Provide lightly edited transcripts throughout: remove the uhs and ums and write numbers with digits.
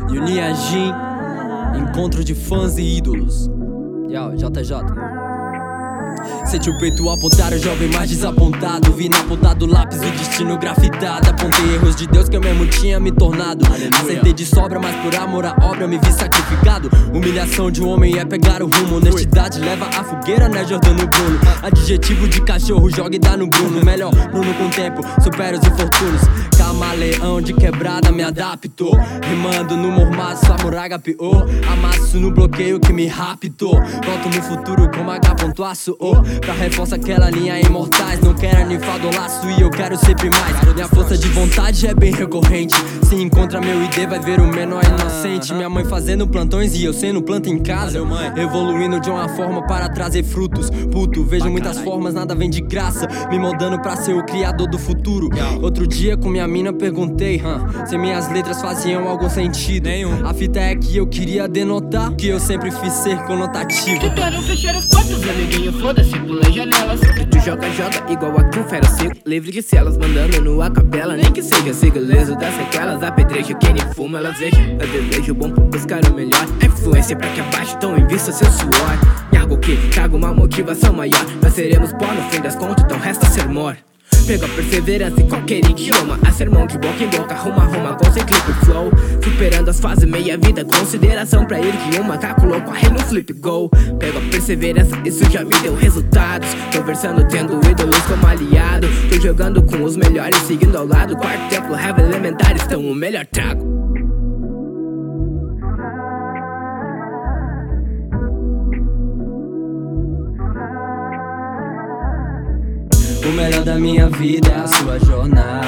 Unia Jin, encontro de fãs e ídolos. Yo, JJ. Sente o peito apontar, o jovem mais desapontado. Vi na ponta do lápis o destino grafitado. Apontei erros de Deus que eu mesmo tinha me tornado. Acertei de sobra, mas por amor à obra me vi sacrificado. Humilhação de um homem é pegar o rumo. Honestidade leva a fogueira, né, Jordano Bruno? Adjetivo de cachorro, joga e dá no Bruno. Melhor, Bruno com tempo, supera os infortúnios. Camaleão de quebrada me adaptou. Rimando no mormaço, samurai gapiô. Amasso no bloqueio que me raptou. Volto no futuro como H.aço. Pra reforça aquela linha imortais. Não quero anifar do laço e eu quero sempre mais. Minha força de vontade é bem recorrente. Se encontra meu ID vai ver o menor inocente. Minha mãe fazendo plantões e eu sendo planta em casa. Evoluindo de uma forma para trazer frutos. Puto, vejo muitas formas, nada vem de graça. Me moldando pra ser o criador do futuro. Outro dia com minha mina perguntei se minhas letras faziam algum sentido. A fita é que eu queria denotar que eu sempre fiz ser conotativo. Tentaram fechar as portas, amiguinho, foda-se, pula janelas. Que tu joga igual aqui um fera seco, livre de celas, mandando no acapela. Nem que seja sigiloso das sequelas. Apedrejo quem nem fuma, elas vejam. Eu desejo bom pra buscar o melhor. A influência pra que abaixo, então invista seu suor. Em algo que traga uma motivação maior. Nós seremos pó no fim das contas, então resta ser mor. Pega a perseverança em qualquer idioma. A sermão de boca em boca, arruma com sem clipe flow. Superando as fases, meia vida, consideração pra ir que um macaco louco arre no flip go. Pega a perseverança, isso já me deu resultados. Conversando, tendo ídolos como aliado. Tô jogando com os melhores, seguindo ao lado. Quarto templo, heavy elementares, estão o melhor trago. O melhor da minha vida é a sua jornada.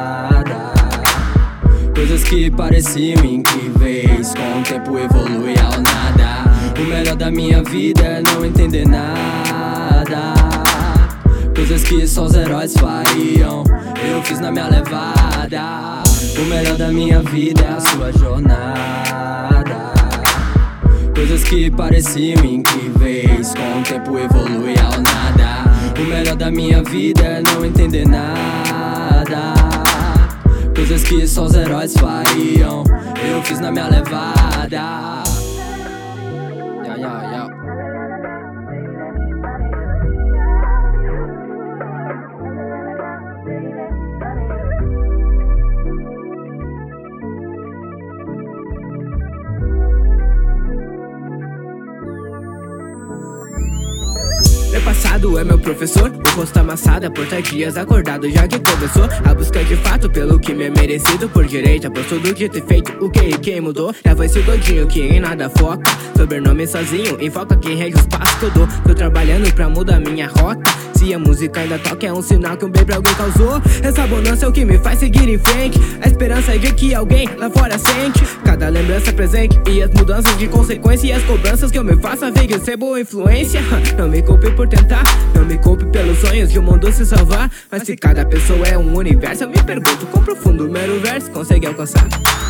Coisas que pareciam incríveis, com o tempo evolui ao nada. O melhor da minha vida é não entender nada. Coisas que só os heróis fariam, eu fiz na minha levada. O melhor da minha vida é a sua jornada. Coisas que pareciam incríveis, com o tempo evolui ao nada. O melhor da minha vida é não entender nada. Coisas que só os heróis fariam, eu fiz na minha levada. Meu passado é meu professor, o rosto amassado, por dias acordado já que começou a busca de fato pelo que me é merecido por direito. Após tudo que ter feito, o que e quem mudou? Leva esse gordinho que em nada foca, sobrenome sozinho, enfoca quem rege os passos que eu dou. Tô trabalhando pra mudar minha rota. Se a música ainda toca é um sinal que um bem pra alguém causou. Essa bonança é o que me faz seguir em frente. A esperança é de que alguém lá fora sente cada lembrança presente e as mudanças de consequência. E as cobranças que eu me faço a ver que eu ser boa influência. Não me culpe por tentar, não me culpe pelos sonhos de um mundo se salvar. Mas se cada pessoa é um universo, eu me pergunto quão profundo o mero verso consegue alcançar.